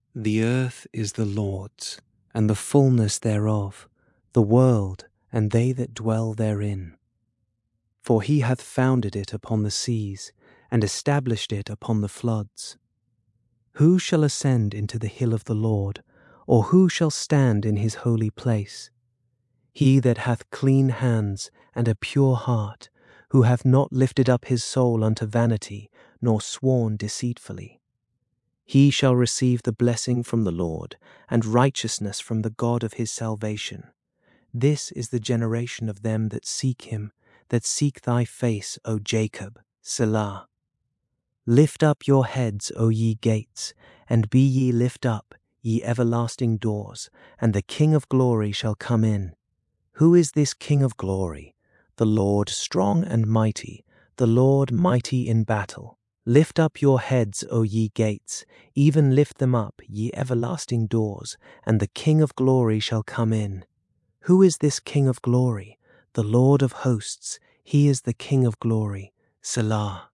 The earth is the Lord's, and the fullness thereof, the world, and they that dwell therein. For he hath founded it upon the seas, and established it upon the floods. Who shall ascend into the hill of the Lord, or who shall stand in his holy place? He that hath clean hands and a pure heart, who hath not lifted up his soul unto vanity, nor sworn deceitfully. He shall receive the blessing from the Lord, and righteousness from the God of his salvation. This is the generation of them that seek him, that seek thy face, O Jacob. Selah. Lift up your heads, O ye gates, and be ye lift up, ye everlasting doors, and the King of glory shall come in. Who is this King of glory? The Lord strong and mighty, the Lord mighty in battle. Lift up your heads, O ye gates, even lift them up, ye everlasting doors, and the King of glory shall come in. Who is this King of glory? The Lord of hosts, he is the King of glory. Selah.